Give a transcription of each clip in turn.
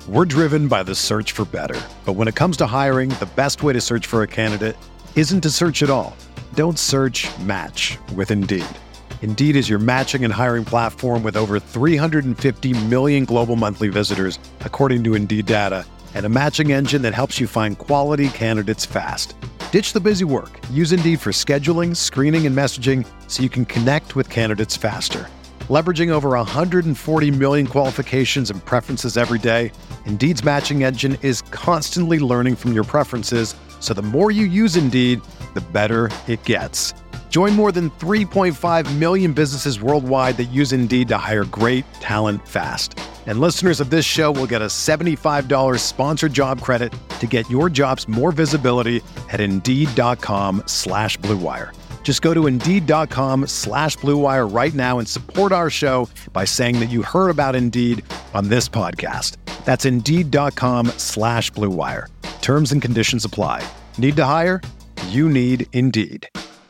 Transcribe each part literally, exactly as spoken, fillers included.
We're driven by the search for better. But when it comes to hiring, the best way to search for a candidate isn't to search at all. Don't search, match with Indeed. Indeed is your matching and hiring platform with over three hundred fifty million global monthly visitors, according to Indeed data, and a matching engine that helps you find quality candidates fast. Ditch the busy work. Use Indeed for scheduling, screening, and messaging so you can connect with candidates faster. Leveraging over one hundred forty million qualifications and preferences every day, Indeed's matching engine is constantly learning from your preferences, so the more you use Indeed, the better it gets. Join more than three point five million businesses worldwide that use Indeed to hire great talent fast. And listeners of this show will get a seventy-five dollars sponsored job credit to get your jobs more visibility at Indeed.com slash Blue Wire. Just go to Indeed.com slash Blue Wire right now and support our show by saying that you heard about Indeed on this podcast. That's Indeed.com slash Blue Wire. Terms and conditions apply. Need to hire? You need Indeed.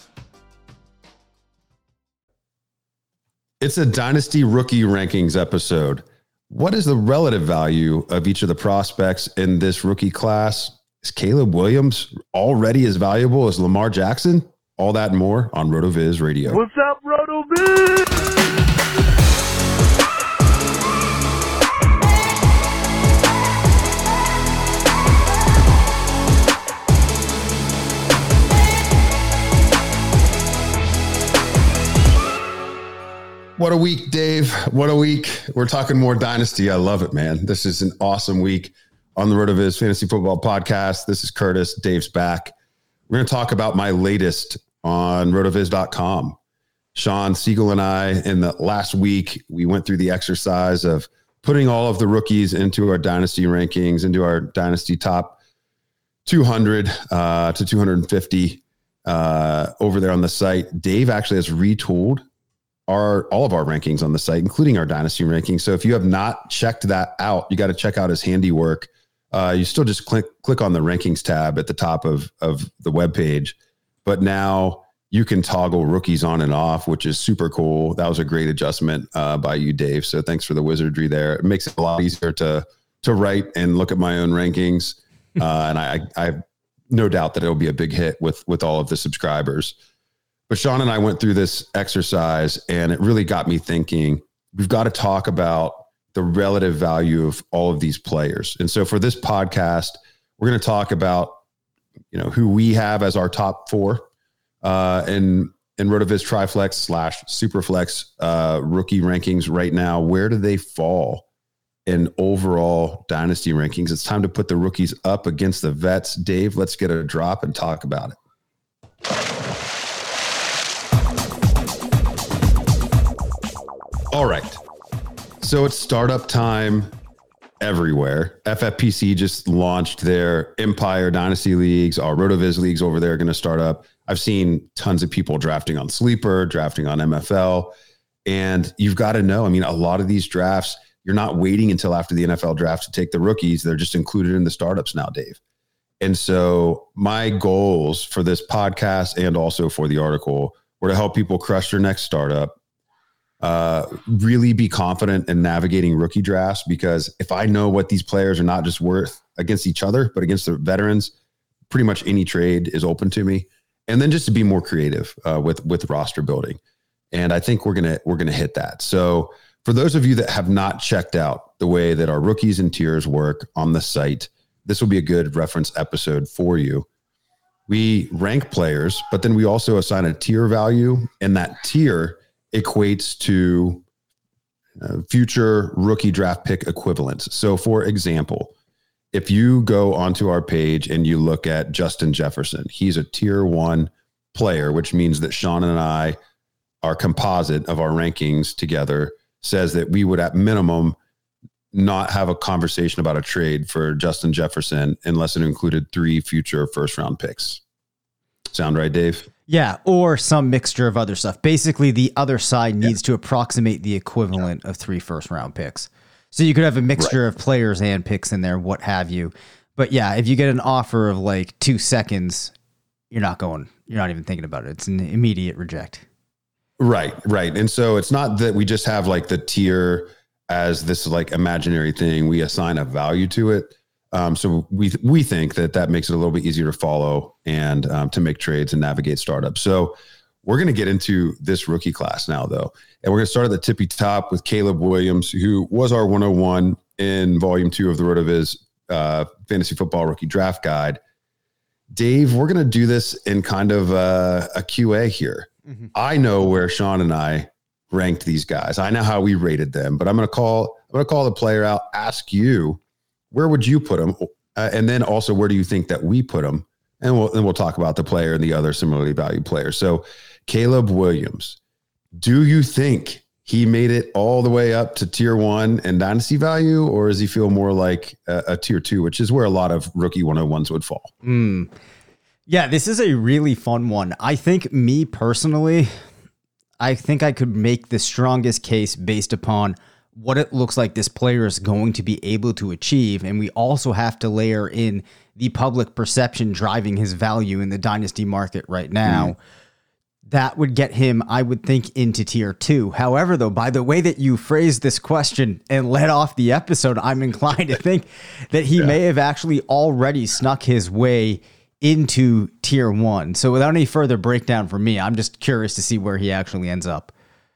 It's a Dynasty Rookie Rankings episode. What is the relative value of each of the prospects in this rookie class? Is Caleb Williams already as valuable as Lamar Jackson? All that and more on RotoViz Radio. What's up, RotoViz? What a week, Dave. What a week. We're talking more Dynasty. I love it, man. This is an awesome week on the RotoViz Fantasy Football Podcast. This is Curtis. Dave's back. We're going to talk about my latest on rotoviz dot com. Sean Siegel and I, in the last week, we went through the exercise of putting all of the rookies into our Dynasty rankings, into our Dynasty top two hundred uh, to two hundred fifty uh, over there on the site. Dave actually has retooled our all of our rankings on the site, including our Dynasty rankings. So if you have not checked that out, you got to check out his handiwork. Uh, you still just click click on the rankings tab at the top of, of the webpage. But now you can toggle rookies on and off, which is super cool. That was a great adjustment uh, by you, Dave. So thanks for the wizardry there. It makes it a lot easier to to write and look at my own rankings. Uh, and I, I have no doubt that it'll be a big hit with with all of the subscribers. But Sean and I went through this exercise, and it really got me thinking, we've got to talk about the relative value of all of these players. And so for this podcast, we're going to talk about, you know, who we have as our top four uh, in, in RotoViz Triflex slash Superflex uh, rookie rankings right now. Where do they fall in overall Dynasty rankings? It's time to put the rookies up against the vets. Dave, let's get a drop and talk about it. All right. So it's startup time everywhere. F F P C just launched their Empire Dynasty Leagues. Our RotoViz leagues over there are going to start up. I've seen tons of people drafting on Sleeper, drafting on M F L. And you've got to know, I mean, a lot of these drafts, you're not waiting until after the N F L draft to take the rookies. They're just included in the startups now, Dave. And so my goals for this podcast and also for the article were to help people crush their next startup. Uh, really be confident in navigating rookie drafts, because if I know what these players are not just worth against each other, but against the veterans, pretty much any trade is open to me. And then just to be more creative uh, with with roster building, and I think we're gonna we're gonna hit that. So for those of you that have not checked out the way that our rookies and tiers work on the site, this will be a good reference episode for you. We rank players, but then we also assign a tier value, and that tier equates to uh, future rookie draft pick equivalents. So for example, if you go onto our page and you look at Justin Jefferson, he's a tier one player, which means that Sean and I, our composite of our rankings together, says that we would at minimum not have a conversation about a trade for Justin Jefferson unless it included three future first round picks. Sound right, Dave? Yeah, or some mixture of other stuff. Basically, the other side needs yeah. to approximate the equivalent of three first-round picks. So you could have a mixture right. of players and picks in there, what have you. But yeah, if you get an offer of like two seconds, you're not going, you're not even thinking about it. It's an immediate reject. Right, right. And so it's not that we just have like the tier as this like imaginary thing. We assign a value to it. Um, so we we think that that makes it a little bit easier to follow and um, to make trades and navigate startups. So we're going to get into this rookie class now, though. And we're going to start at the tippy top with Caleb Williams, who was our one oh one in volume two of the RotoViz uh, Fantasy Football Rookie Draft Guide. Dave, we're going to do this in kind of a, a Q A here. Mm-hmm. I know where Sean and I ranked these guys. I know how we rated them, but I'm going to call I'm going to call the player out, ask you, where would you put them? Uh, and then also, where do you think that we put them? And we'll, and we'll talk about the player and the other similarly valued players. So Caleb Williams, do you think he made it all the way up to tier one and dynasty value, or does he feel more like a, a tier two, which is where a lot of rookie one oh ones would fall? Mm. Yeah, this is a really fun one. I think me personally, I think I could make the strongest case based upon what it looks like this player is going to be able to achieve. And we also have to layer in the public perception driving his value in the dynasty market right now. Mm. That would get him, I would think, into tier two. However, though, by the way that you phrased this question and led off the episode, I'm inclined to think that he yeah. may have actually already snuck his way into tier one. So without any further breakdown from me, I'm just curious to see where he actually ends up.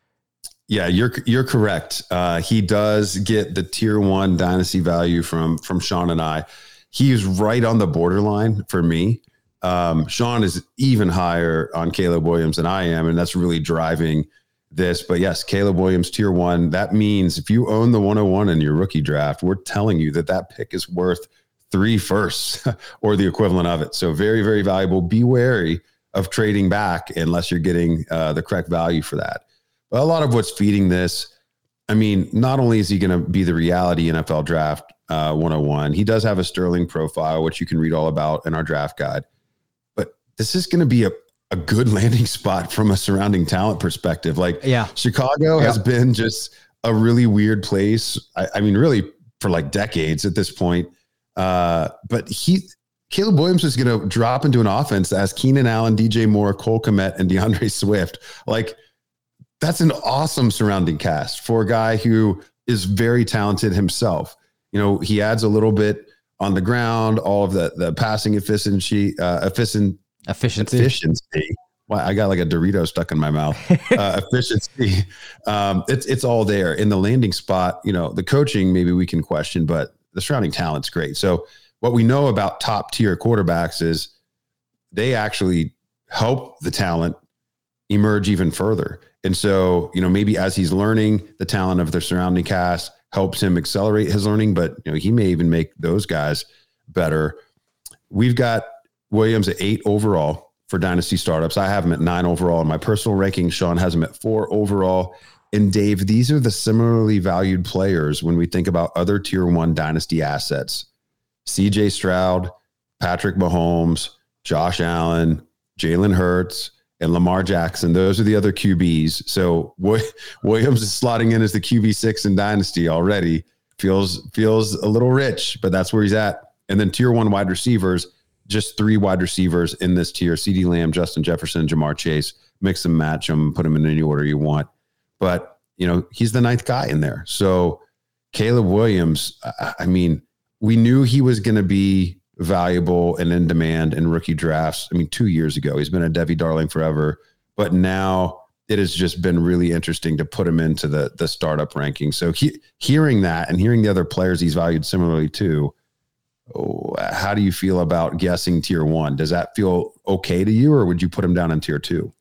Yeah, you're you're correct. Uh, he does get the tier one dynasty value from from Sean and I. He is right on the borderline for me. Um, Sean is even higher on Caleb Williams than I am, and that's really driving this. But yes, Caleb Williams, tier one. That means if you own the one oh one in your rookie draft, we're telling you that that pick is worth three firsts or the equivalent of it. So very, very valuable. Be wary of trading back unless you're getting uh, the correct value for that. But a lot of what's feeding this, I mean, not only is he going to be the reality N F L draft uh, one oh one, he does have a sterling profile, which you can read all about in our draft guide. But this is going to be a, a good landing spot from a surrounding talent perspective. Like yeah. Chicago yeah. has been just a really weird place. I, I mean, really for like decades at this point. Uh, but he, Caleb Williams is going to drop into an offense that has Keenan Allen, D J Moore, Cole Kmet, and DeAndre Swift. Like, that's an awesome surrounding cast for a guy who is very talented himself. You know, he adds a little bit on the ground, all of the the passing efficiency, uh, efficient, efficiency, efficiency. Wow, I got like a Dorito stuck in my mouth. Uh, efficiency. Um, it's it's all there in the landing spot. You know, the coaching maybe we can question, but the surrounding talent's great. So what we know about top tier quarterbacks is they actually help the talent emerge even further. And so, you know, maybe as he's learning, the talent of the surrounding cast helps him accelerate his learning, but you know, he may even make those guys better. We've got Williams at eight overall for dynasty startups. I have him at nine overall in my personal ranking. Sean has him at four overall. And Dave, these are the similarly valued players when we think about other tier one dynasty assets. C J Stroud, Patrick Mahomes, Josh Allen, Jalen Hurts, and Lamar Jackson. Those are the other Q Bs. So Williams is slotting in as the Q B six in dynasty already. Feels feels a little rich, but that's where he's at. And then tier one wide receivers, just three wide receivers in this tier: CeeDee Lamb, Justin Jefferson, Jamar Chase. Mix and match them, put them in any order you want. But you know, he's the ninth guy in there. So Caleb Williams, I mean, we knew he was going to be valuable and in demand in rookie drafts. I mean, two years ago, he's been a Debbie darling forever, but now it has just been really interesting to put him into the, the startup ranking. So he, hearing that and hearing the other players he's valued similarly to, oh, how do you feel about guessing tier one? Does that feel okay to you, or would you put him down in tier two?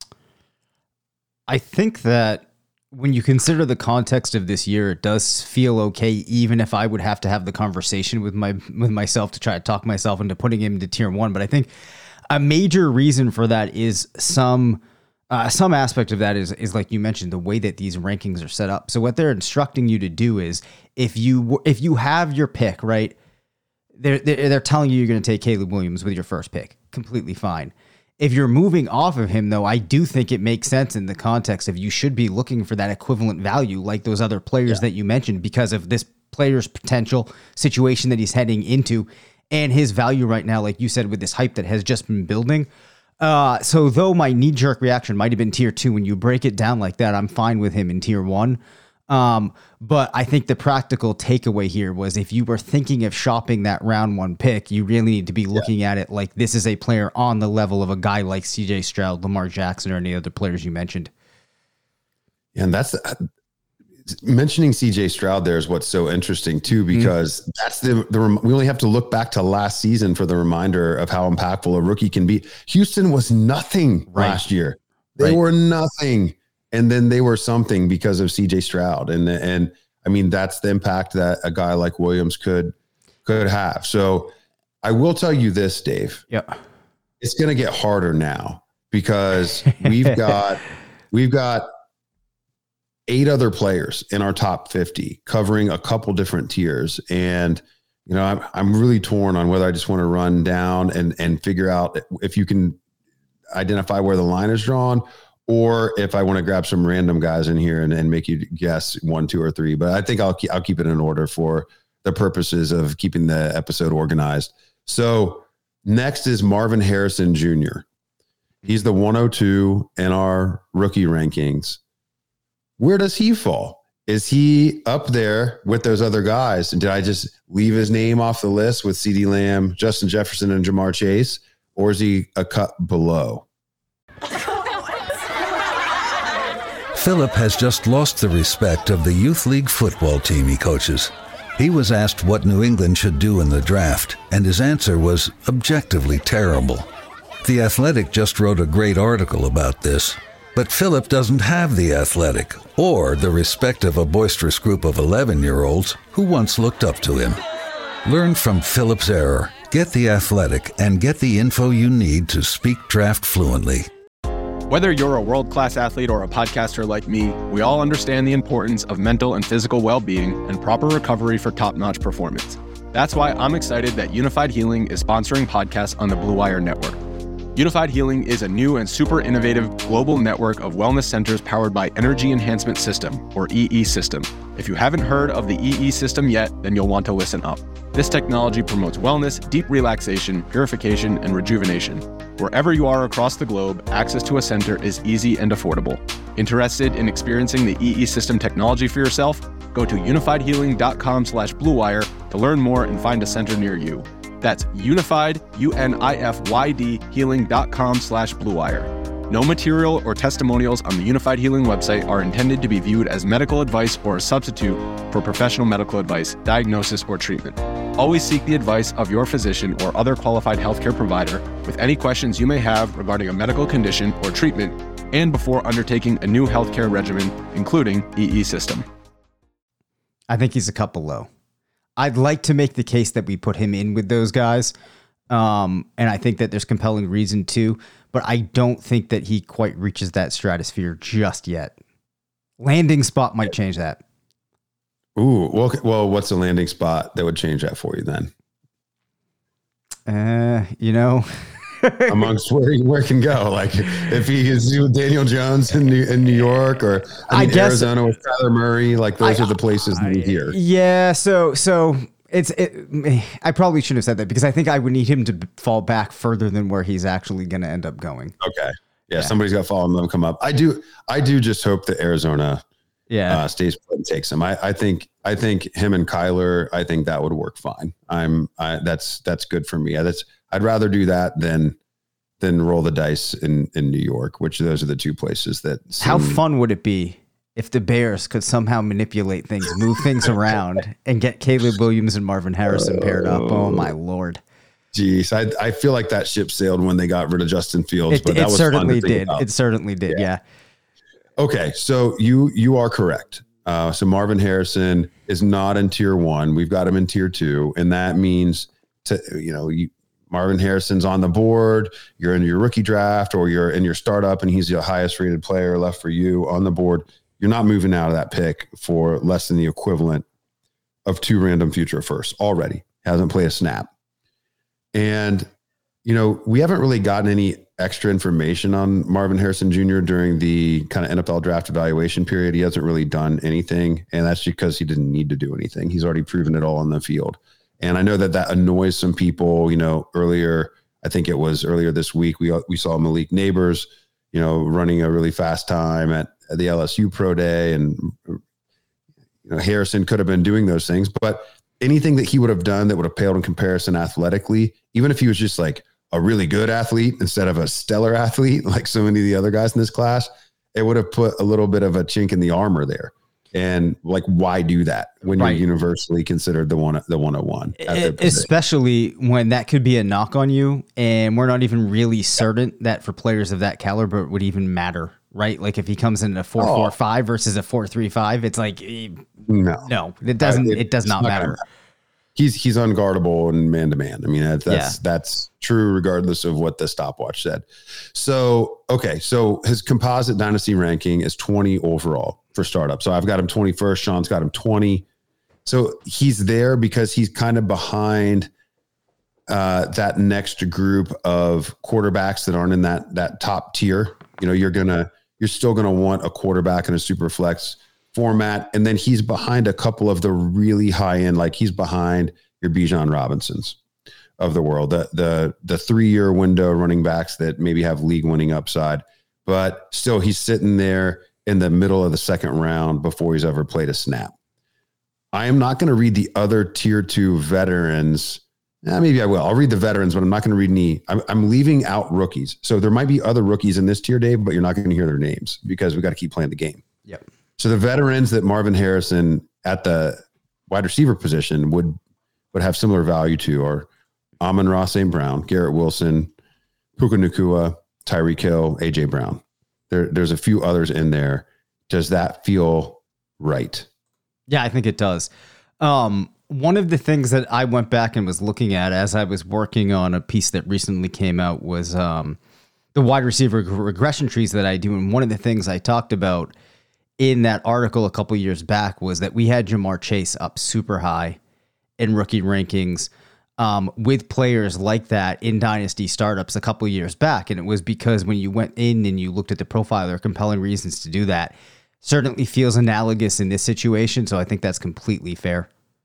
I think that when you consider the context of this year, it does feel okay, even if I would have to have the conversation with my with myself to try to talk myself into putting him into tier one. But I think a major reason for that is some uh, some aspect of that is is like you mentioned, the way that these rankings are set up. So what they're instructing you to do is if you if you have your pick, right, they're they're, they're telling you you're going to take Caleb Williams with your first pick. Completely fine. If you're moving off of him, though, I do think it makes sense in the context of you should be looking for that equivalent value like those other players yeah. that you mentioned, because of this player's potential situation that he's heading into and his value right now, like you said, with this hype that has just been building. Uh, so though my knee-jerk reaction might have been tier two, when you break it down like that, I'm fine with him in tier one. Um, but I think the practical takeaway here was if you were thinking of shopping that round one pick, you really need to be looking yeah. at it like this is a player on the level of a guy like C J Stroud, Lamar Jackson, or any other players you mentioned. And that's the, mentioning C J Stroud there is what's so interesting too, because mm-hmm. that's the, the, we only have to look back to last season for the reminder of how impactful a rookie can be. Houston was nothing right. last year. They right. were nothing. And then they were something because of C J Stroud. And, and I mean, that's the impact that a guy like Williams could, could have. So I will tell you this, Dave, yeah, it's going to get harder now because we've got, we've got eight other players in our top fifty covering a couple different tiers. And, you know, I'm, I'm really torn on whether I just want to run down and, and figure out if you can identify where the line is drawn, or if I want to grab some random guys in here and, and make you guess one, two, or three. But I think I'll keep, I'll keep it in order for the purposes of keeping the episode organized. So next is Marvin Harrison Junior He's the one oh two in our rookie rankings. Where does he fall? Is he up there with those other guys? Did I just leave his name off the list with CeeDee Lamb, Justin Jefferson, and Jamar Chase? Or is he a cut below? Philip has just lost the respect of the youth league football team he coaches. He was asked what New England should do in the draft, and his answer was objectively terrible. The Athletic just wrote a great article about this, but Philip doesn't have the Athletic or the respect of a boisterous group of eleven-year-olds who once looked up to him. Learn from Philip's error, get the Athletic, and get the info you need to speak draft fluently. Whether you're a world-class athlete or a podcaster like me, we all understand the importance of mental and physical well-being and proper recovery for top-notch performance. That's why I'm excited that Unified Healing is sponsoring podcasts on the Blue Wire Network. Unified Healing is a new and super innovative global network of wellness centers powered by Energy Enhancement System, or E E System. If you haven't heard of the E E System yet, then you'll want to listen up. This technology promotes wellness, deep relaxation, purification, and rejuvenation. Wherever you are across the globe, access to a center is easy and affordable. Interested in experiencing the E E System technology for yourself? Go to unified healing dot com slash blue wire to learn more and find a center near you. That's unified, U N I F Y D, healing dot com slash blue wire. No material or testimonials on the Unified Healing website are intended to be viewed as medical advice or a substitute for professional medical advice, diagnosis, or treatment. Always seek the advice of your physician or other qualified healthcare provider with any questions you may have regarding a medical condition or treatment and before undertaking a new healthcare regimen, including E E System. I think he's a couple low. I'd like to make the case that we put him in with those guys. Um, and I think that there's compelling reason to, but I don't think that he quite reaches that stratosphere just yet. Landing spot might change that. Ooh, well, well, what's a landing spot that would change that for you then? Uh, you know, amongst where he, where he can go, like if he is with Daniel Jones in New, in New York, or I, mean, I guess Arizona with Kyler Murray, like those I, are the places I, we hear. Yeah, so so it's it, I probably shouldn't have said that because I think I would need him to fall back further than where he's actually going to end up going. Okay, yeah, yeah. Somebody's got to follow him, let him come up. I do, I do just hope that Arizona, yeah, uh, stays put and takes him. I, I think, I think him and Kyler, I think that would work fine. I'm, I, that's that's good for me. That's I'd rather do that than than roll the dice in, in New York, which those are the two places that seem... How fun would it be if the Bears could somehow manipulate things, move things around, and get Caleb Williams and Marvin Harrison paired up? Oh my Lord. Jeez, I I feel like that ship sailed when they got rid of Justin Fields, it, but that it was certainly fun to did. It certainly did. Yeah. yeah. Okay. So you, you are correct. Uh, so Marvin Harrison is not in tier one. We've got him in tier two. And that means to, you know, you, Marvin Harrison's on the board, you're in your rookie draft or you're in your startup and he's the highest rated player left for you on the board. You're not moving out of that pick for less than the equivalent of two random future firsts already. Hasn't played a snap. And, you know, we haven't really gotten any extra information on Marvin Harrison Junior during the kind of N F L draft evaluation period. He hasn't really done anything, and that's because he didn't need to do anything. He's already proven it all on the field. And I know that that annoys some people. You know, earlier, I think it was earlier this week, we we saw Malik Neighbors, you know, running a really fast time at, at the L S U Pro Day. And, you You know, Harrison could have been doing those things, but anything that he would have done that would have paled in comparison athletically, even if he was just like a really good athlete instead of a stellar athlete, like so many of the other guys in this class, it would have put a little bit of a chink in the armor there. And like, why do that when right. you're universally considered the one, the one oh one? Especially when that could be a knock on you, and we're not even really certain that for players of that caliber it would even matter, right? Like if he comes in a four four five versus a four three five, it's like no, no, it doesn't. Uh, it, it does not, not matter. matter. He's he's unguardable and man to man. I mean, that's that's, yeah. that's true regardless of what the stopwatch said. So okay, so his composite dynasty ranking is twenty overall for startup. So I've got him twenty-first. Sean's got him twenty. So he's there because he's kind of behind uh, that next group of quarterbacks that aren't in that that top tier. You know, you're gonna you're still gonna want a quarterback in a super flex format, and then he's behind a couple of the really high end, like he's behind your Bijan Robinsons of the world, the the the three year window running backs that maybe have league winning upside, but still he's sitting there in the middle of the second round before he's ever played a snap. I am not going to read the other tier two veterans. Eh, maybe I will. I'll read the veterans, but I'm not going to read any. I'm, I'm leaving out rookies. So there might be other rookies in this tier, Dave, but you're not going to hear their names because we got to keep playing the game. Yep. So the veterans that Marvin Harrison at the wide receiver position would would have similar value to are Amon-Ra Saint Brown, Garrett Wilson, Puka Nacua, Tyreek Hill, A J Brown. There, there's a few others in there. Does that feel right? Yeah, I think it does. Um, one of the things that I went back and was looking at as I was working on a piece that recently came out was um, the wide receiver regression trees that I do. And one of the things I talked about in that article a couple years back was that we had Jamar Chase up super high in rookie rankings um, with players like that in dynasty startups a couple years back. And it was because when you went in and you looked at the profile, there are compelling reasons to do that. Certainly feels analogous in this situation. So I think that's completely fair.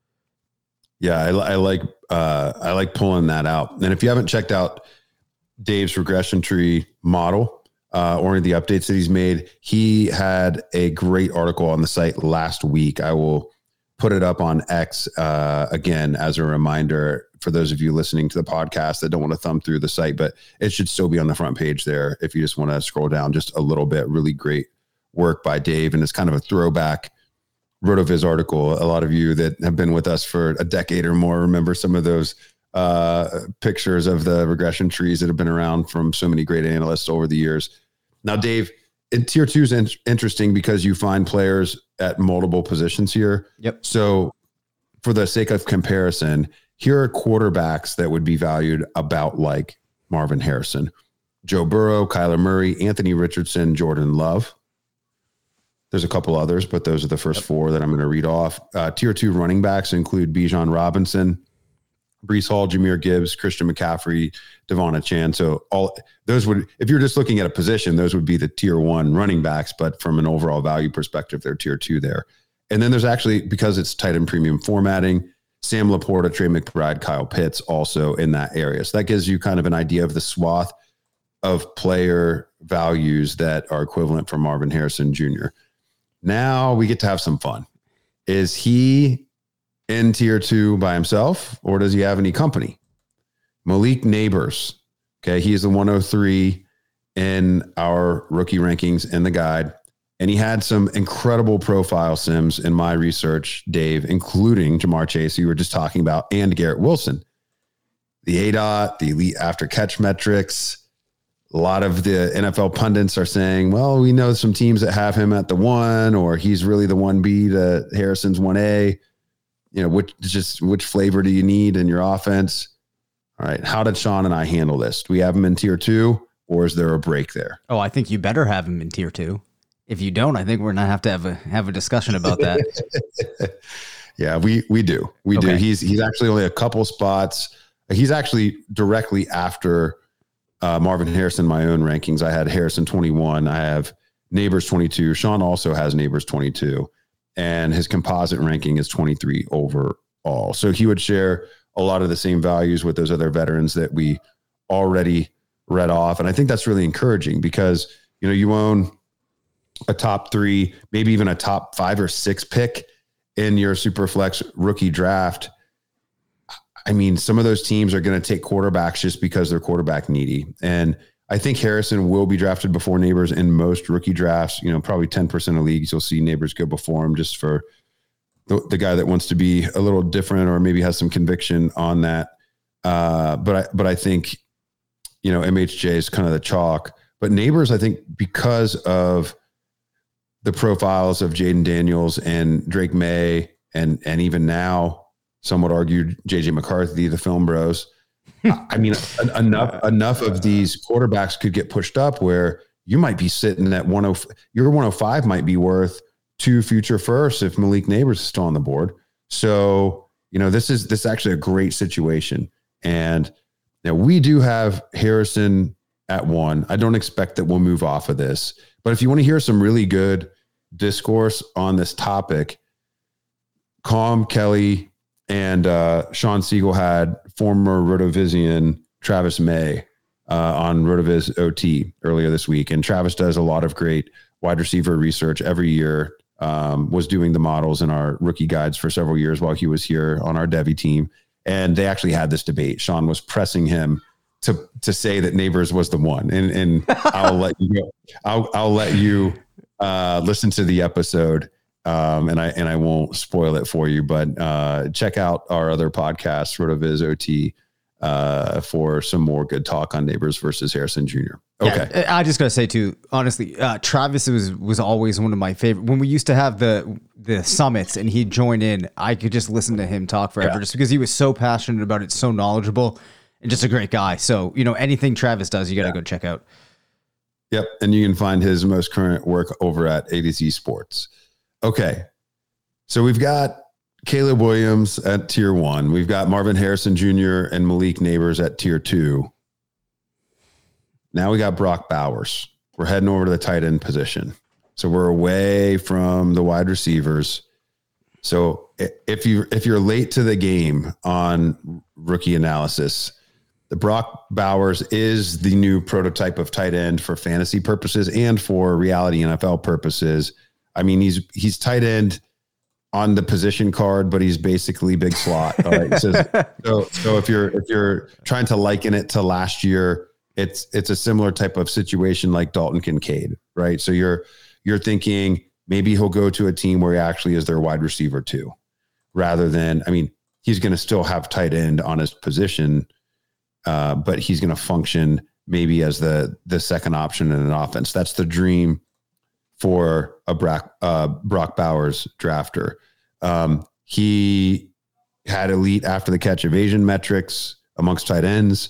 Yeah, I, I like uh, I like pulling that out. And if you haven't checked out Dave's regression tree model, Uh, or the updates that he's made, he had a great article on the site last week. I will put it up on X uh, again as a reminder for those of you listening to the podcast that don't want to thumb through the site, but it should still be on the front page there if you just want to scroll down just a little bit. Really great work by Dave, and it's kind of a throwback RotoViz article. A lot of you that have been with us for a decade or more remember some of those uh, pictures of the regression trees that have been around from so many great analysts over the years. Now, Dave, in tier two is in- interesting because you find players at multiple positions here. Yep. So for the sake of comparison, here are quarterbacks that would be valued about like Marvin Harrison: Joe Burrow, Kyler Murray, Anthony Richardson, Jordan Love. There's a couple others, but those are the first four that I'm going to read off. Uh, tier two running backs include Bijan Robinson, Breece Hall, Jahmyr Gibbs, Christian McCaffrey, Devon Achane. So all those would, if you're just looking at a position, those would be the tier one running backs, but from an overall value perspective, they're tier two there. And then there's actually, because it's tight end premium formatting, Sam Laporta, Trey McBride, Kyle Pitts also in that area. So that gives you kind of an idea of the swath of player values that are equivalent for Marvin Harrison Junior Now we get to have some fun. Is he in tier two by himself, or does he have any company? Malik Neighbors. Okay. He is the one oh three in our rookie rankings in the guide. And he had some incredible profile sims in my research, Dave, including Jamar Chase, who you were just talking about, and Garrett Wilson. The A D O T, the elite after catch metrics. A lot of the N F L pundits are saying, well, we know some teams that have him at the one, or he's really the one B to Harrison's one A. You know, which just which flavor do you need in your offense? All right. How did Sean and I handle this? Do we have him in tier two, or is there a break there? Oh, I think you better have him in tier two. If you don't, I think we're gonna have to have a have a discussion about that. Yeah, we we do. We okay. do. He's he's actually only a couple spots. He's actually directly after uh, Marvin Harrison, my own rankings. I had Harrison twenty-one. I have Neighbors twenty-two. Sean also has Neighbors twenty-two. And his composite ranking is twenty-three overall. So he would share a lot of the same values with those other veterans that we already read off. And I think that's really encouraging because, you know, you own a top three, maybe even a top five or six pick in your Superflex rookie draft, I mean, some of those teams are going to take quarterbacks just because they're quarterback needy. And I think Harrison will be drafted before Neighbors in most rookie drafts. You know, probably ten percent of leagues, you'll see Neighbors go before him just for the, the guy that wants to be a little different or maybe has some conviction on that. Uh, but I, but I think, you know, M H J is kind of the chalk. But Neighbors, I think, because of the profiles of Jaden Daniels and Drake May, and and even now, some would argue J J McCarthy, the film bros. I mean, enough enough of these quarterbacks could get pushed up where you might be sitting at one oh. Your one oh five might be worth two future firsts if Malik Neighbors is still on the board. So you know, this is this is actually a great situation. And now we do have Harrison at one. I don't expect that we'll move off of this. But if you want to hear some really good discourse on this topic, Calm Kelly and uh, Sean Siegel had former Rotovizian Travis May uh, on Rotoviz O T earlier this week. And Travis does a lot of great wide receiver research every year, um, was doing the models in our rookie guides for several years while he was here on our Devy team. And they actually had this debate. Sean was pressing him to to say that Neighbors was the one. And and I'll let you go. I'll I'll let you uh, listen to the episode. Um, and I and I won't spoil it for you, but uh, check out our other podcast, Rotoviz O T, uh, for some more good talk on Neighbors versus Harrison Junior Okay, yeah, I just gotta say too, honestly, uh, Travis was was always one of my favorite. When we used to have the the summits and he'd join in, I could just listen to him talk forever, yeah. just because he was so passionate about it, so knowledgeable, and just a great guy. So you know, anything Travis does, you gotta yeah. go check out. Yep, and you can find his most current work over at A to Z Sports. Okay, so we've got Caleb Williams at tier one. We've got Marvin Harrison Junior and Malik Neighbors at tier two. Now we got Brock Bowers. We're heading over to the tight end position. So we're away from the wide receivers. So if you if you're late to the game on rookie analysis, the Brock Bowers is the new prototype of tight end for fantasy purposes and for reality N F L purposes. I mean, he's he's tight end on the position card, but he's basically big slot. All right. So, so, so if you're if you're trying to liken it to last year, it's it's a similar type of situation like Dalton Kincaid, right? So you're you're thinking maybe he'll go to a team where he actually is their wide receiver too, rather than, I mean, he's going to still have tight end on his position, uh, but he's going to function maybe as the the second option in an offense. That's the dream for a Brock, uh, Brock Bowers drafter. Um, he had elite after the catch evasion metrics amongst tight ends.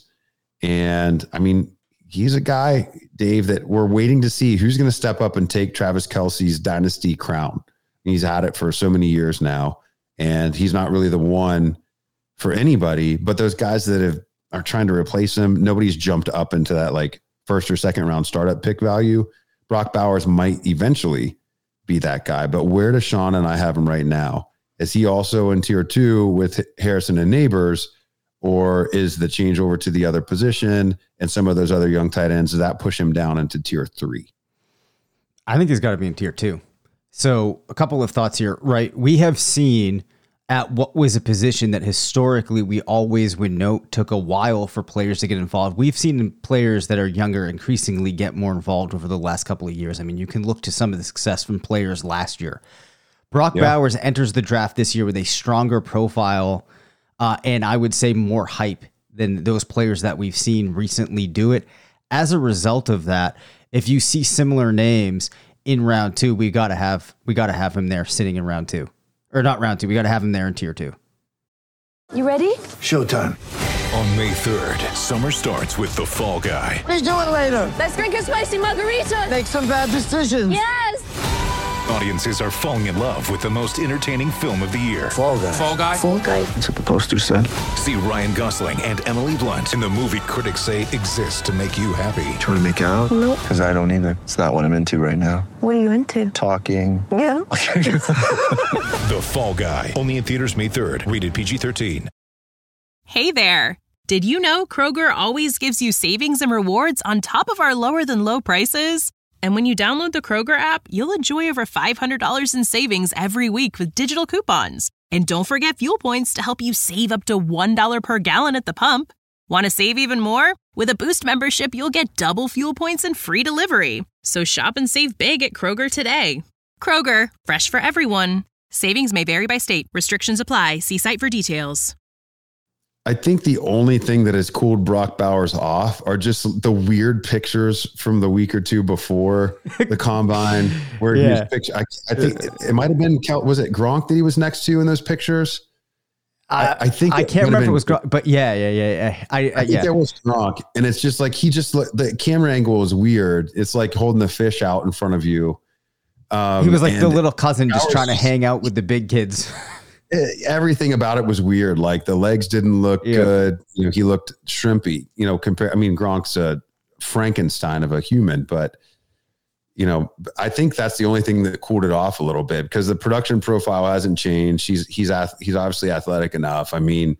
And I mean, he's a guy, Dave, that we're waiting to see who's going to step up and take Travis Kelce's dynasty crown. He's had it for so many years now, and he's not really the one for anybody, but those guys that have are trying to replace him, nobody's jumped up into that like first or second round startup pick value. Brock Bowers might eventually be that guy, but where does Sean and I have him right now? Is he also in tier two with Harrison and Neighbors, or is the change over to the other position and some of those other young tight ends, does that push him down into tier three? I think he's got to be in tier two. So a couple of thoughts here, right? We have seen at what was a position that historically we always would note took a while for players to get involved. We've seen players that are younger increasingly get more involved over the last couple of years. I mean, you can look to some of the success from players last year. Brock yeah. Bowers enters the draft this year with a stronger profile, uh, and I would say more hype than those players that we've seen recently do it. As a result of that, if you see similar names in round two, we got to have we got to have him there sitting in round two. Or not round two. We got to have him there in tier two. You ready? Showtime. On May third, summer starts with The Fall Guy. Let's do it later. Let's drink a spicy margarita. Make some bad decisions. Yes. Audiences are falling in love with the most entertaining film of the year. Fall Guy. Fall Guy. Fall Guy. That's what the poster said. See Ryan Gosling and Emily Blunt in the movie critics say exists to make you happy. Trying to make it out? Nope. Because I don't either. It's not what I'm into right now. What are you into? Talking. Yeah. The Fall Guy. Only in theaters May third. Rated P G thirteen. Hey there. Did you know Kroger always gives you savings and rewards on top of our lower than low prices? And when you download the Kroger app, you'll enjoy over five hundred dollars in savings every week with digital coupons. And don't forget fuel points to help you save up to one dollar per gallon at the pump. Want to save even more? With a Boost membership, you'll get double fuel points and free delivery. So shop and save big at Kroger today. Kroger, fresh for everyone. Savings may vary by state. Restrictions apply. See site for details. I think the only thing that has cooled Brock Bowers off are just the weird pictures from the week or two before the combine where yeah. he was picture. I, I think it, it might have been, was it Gronk that he was next to in those pictures? I, I think I can't remember if it was Gronk, but yeah, yeah, yeah. yeah. I, I, I think yeah. there was Gronk, and it's just like, he just, the camera angle is weird. It's like holding the fish out in front of you. Um, he was like the little cousin just trying to hang out with the big kids. Everything about it was weird. Like the legs didn't look yeah. good. You know, he looked shrimpy, you know, compare. I mean, Gronk's a Frankenstein of a human, but you know, I think that's the only thing that cooled it off a little bit because the production profile hasn't changed. He's, he's, he's obviously athletic enough. I mean,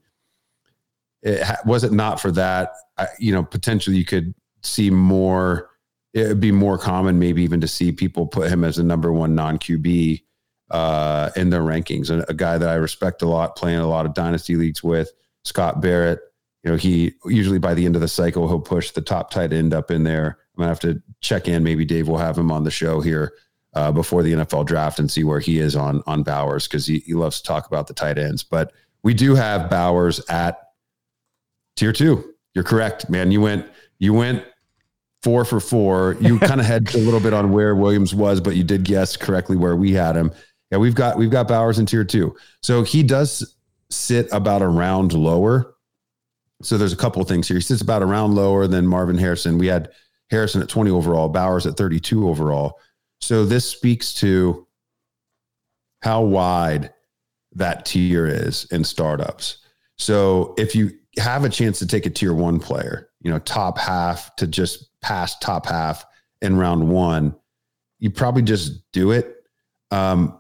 it was it not for that, I, you know, potentially you could see more, it would be more common maybe even to see people put him as a number one non-Q B uh, in their rankings. And a guy that I respect a lot, playing a lot of dynasty leagues with, Scott Barrett. You know, he usually by the end of the cycle, he'll push the top tight end up in there. I'm gonna have to check in. Maybe Dave will have him on the show here uh, before the N F L draft and see where he is on, on Bowers. Cause he, he loves to talk about the tight ends, but we do have Bowers at tier two. You're correct, man. You went, you went four for four. You kind of hedged a little bit on where Williams was, but you did guess correctly where we had him. Yeah, we've got we've got Bowers in tier two. So he does sit about a round lower. So there's a couple of things here. He sits about a round lower than Marvin Harrison. We had Harrison at twenty overall, Bowers at thirty-two overall. So this speaks to how wide that tier is in startups. So if you have a chance to take a tier one player, you know, top half to just past top half in round one, you probably just do it. Um,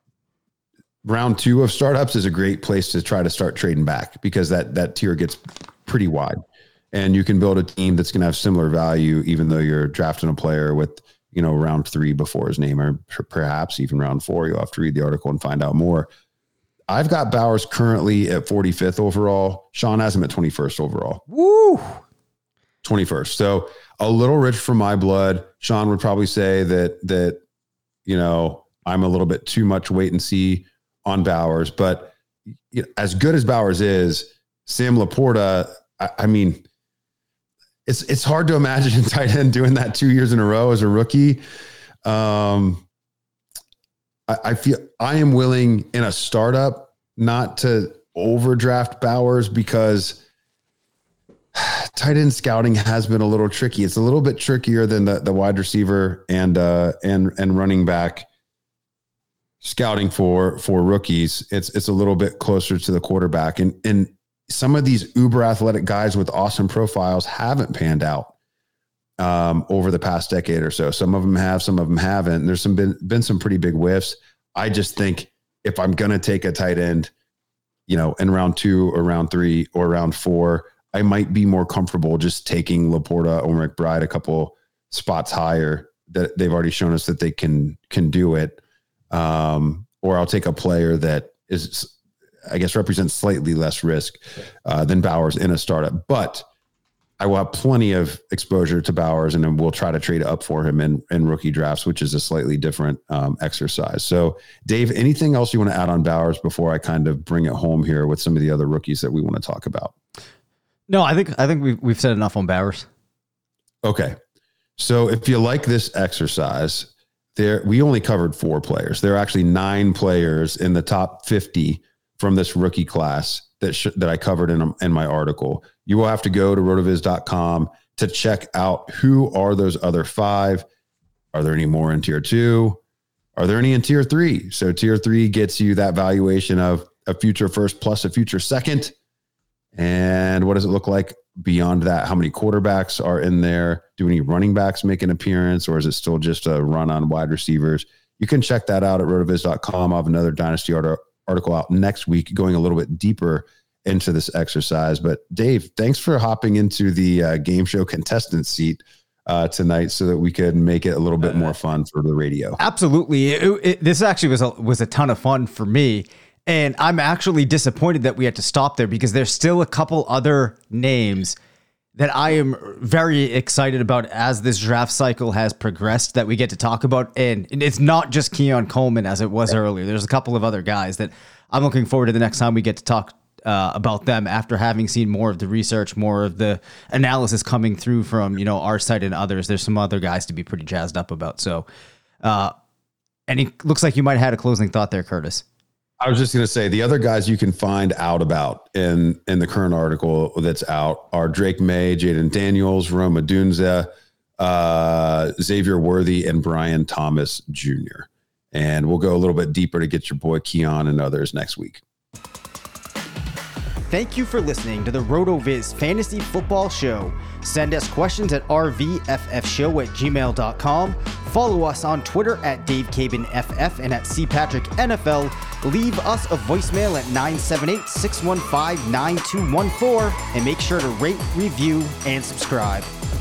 round two of startups is a great place to try to start trading back because that, that tier gets pretty wide and you can build a team that's going to have similar value, even though you're drafting a player with, you know, round three before his name, or perhaps even round four. You'll have to read the article and find out more. I've got Bowers currently at forty-fifth overall. Sean has him at twenty-first overall. Woo! twenty-first. So a little rich for my blood. Sean would probably say that, that, you know, I'm a little bit too much wait and see on Bowers, but you know, as good as Bowers is, Sam Laporta, I, I mean, it's, it's hard to imagine a tight end doing that two years in a row as a rookie. Um, I, I feel I am willing in a startup not to overdraft Bowers because tight end scouting has been a little tricky. It's a little bit trickier than the, the wide receiver and, uh, and, and running back scouting for, for rookies. It's, it's a little bit closer to the quarterback, and, and some of these uber athletic guys with awesome profiles haven't panned out um, over the past decade or so. Some of them have, some of them haven't. There's some been, been some pretty big whiffs. I just think if I'm going to take a tight end, you know, in round two or round three or round four, I might be more comfortable just taking Laporta or McBride a couple spots higher that they've already shown us that they can, can do it. Um, or I'll take a player that is, I guess, represents slightly less risk uh, than Bowers in a startup, but I will have plenty of exposure to Bowers, and then we'll try to trade up for him in, in rookie drafts, which is a slightly different um, exercise. So Dave, anything else you want to add on Bowers before I kind of bring it home here with some of the other rookies that we want to talk about? No, I think, I think we've, we've said enough on Bowers. Okay. So if you like this exercise, there, we only covered four players. There are actually nine players in the top fifty from this rookie class that sh- that I covered in, in my article. You will have to go to rotoviz dot com to check out who are those other five. Are there any more in tier two? Are there any in tier three? So tier three gets you that valuation of a future first plus a future second. And what does it look like beyond that? How many quarterbacks are in there? Do any running backs make an appearance, or is it still just a run on wide receivers? You can check that out at rotoviz dot com. I have another Dynasty article article out next week going a little bit deeper into this exercise. But Dave, thanks for hopping into the uh, game show contestant seat uh, tonight so that we could make it a little bit more fun for the radio. Absolutely. It, it, this actually was a, was a ton of fun for me. And I'm actually disappointed that we had to stop there because there's still a couple other names that I am very excited about as this draft cycle has progressed that we get to talk about. And it's not just Keon Coleman as it was earlier. There's a couple of other guys that I'm looking forward to the next time we get to talk uh, about them after having seen more of the research, more of the analysis coming through from, you know, our site and others. There's some other guys to be pretty jazzed up about. So, uh, and it looks like you might have had a closing thought there, Curtis. I was just going to say the other guys you can find out about in, in the current article that's out are Drake May, Jaden Daniels, Roma Dunza, uh, Xavier Worthy, and Brian Thomas Junior And we'll go a little bit deeper to get your boy Keon and others next week. Thank you for listening to the RotoViz Fantasy Football Show. Send us questions at r v f f show at gmail dot com. Follow us on Twitter at Dave Cabin F F and at C Patrick N F L. Leave us a voicemail at nine seven eight, six one five, nine two one four and make sure to rate, review, and subscribe.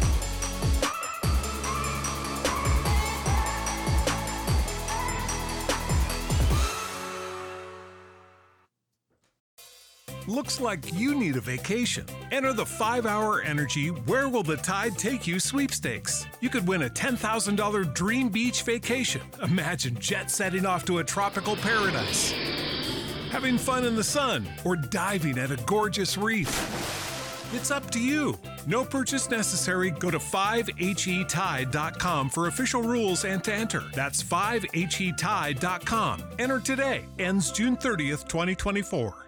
Looks like you need a vacation. Enter the five hour Energy Where Will the Tide Take You sweepstakes. You could win a ten thousand dollars dream beach vacation. Imagine jet setting off to a tropical paradise, having fun in the sun, or diving at a gorgeous reef. It's up to you. No purchase necessary. Go to five H E tide dot com for official rules and to enter. That's five H E tide dot com. Enter today. Ends June thirtieth, twenty twenty-four.